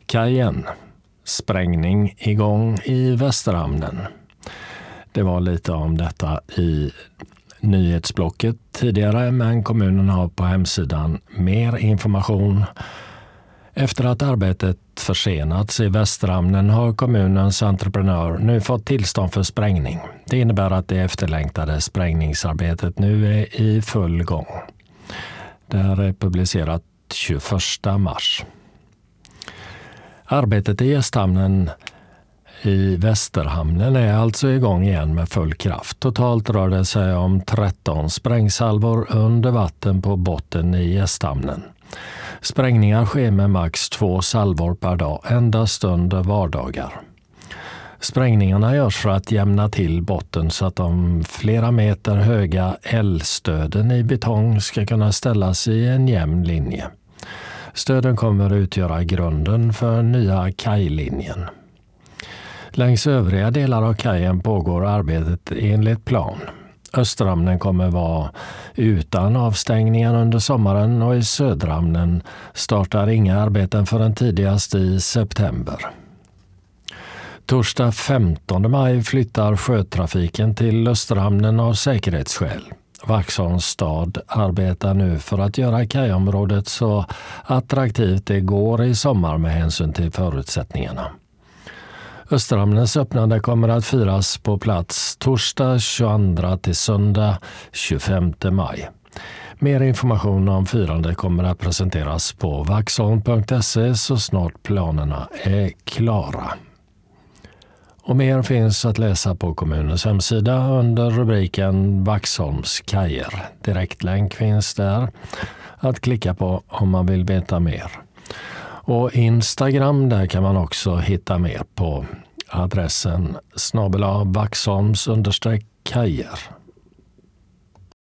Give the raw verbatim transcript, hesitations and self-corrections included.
Kajen. Sprängning igång i Västerhamnen. Det var lite om detta i nyhetsblocket tidigare, men kommunen har på hemsidan mer information. Efter att arbetet försenats i Västerhamnen har kommunens entreprenör nu fått tillstånd för sprängning. Det innebär att det efterlängtade sprängningsarbetet nu är i full gång. Det här är publicerat tjugoförsta mars. Arbetet i Gästhamnen i Västerhamnen är alltså igång igen med full kraft. Totalt rör det sig om tretton sprängsalvor under vatten på botten i Gästhamnen. Sprängningar sker med max två salvor per dag, endast under vardagar. Sprängningarna görs för att jämna till botten så att de flera meter höga L-stöden i betong ska kunna ställas i en jämn linje. Stöden kommer utgöra grunden för nya kajlinjen. Längs övriga delar av kajen pågår arbetet enligt plan. Österhamnen kommer vara utan avstängningar under sommaren och i Söderhamnen startar inga arbeten förrän tidigast i september. Torsdag femtonde maj flyttar sjötrafiken till Österhamnen av säkerhetsskäl. Vaxholms stad arbetar nu för att göra kajområdet så attraktivt det går i sommar med hänsyn till förutsättningarna. Österhamnens öppnande kommer att firas på plats torsdag tjugoandra till söndag tjugofemte maj. Mer information om firandet kommer att presenteras på vaxholm punkt se så snart planerna är klara. Och mer finns att läsa på kommunens hemsida under rubriken Vaxholms kajer. Direktlänk finns där att klicka på om man vill veta mer. Och Instagram, där kan man också hitta mer på adressen snabel-a vaxholms understreck kajer.